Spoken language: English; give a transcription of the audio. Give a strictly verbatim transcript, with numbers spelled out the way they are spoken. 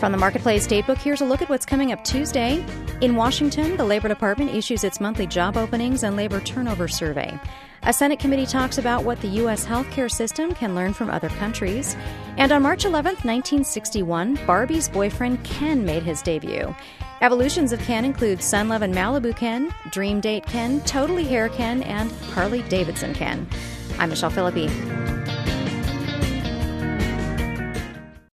From the Marketplace Datebook, here's a look at what's coming up Tuesday. In Washington, the Labor Department issues its monthly job openings and labor turnover survey. A Senate committee talks about what the U S healthcare system can learn from other countries. And on March eleventh, nineteen sixty-one, Barbie's boyfriend Ken made his debut. Evolutions of Ken include Sun Lovin' Malibu Ken, Dream Date Ken, Totally Hair Ken, and Harley Davidson Ken. I'm Michelle Philippi.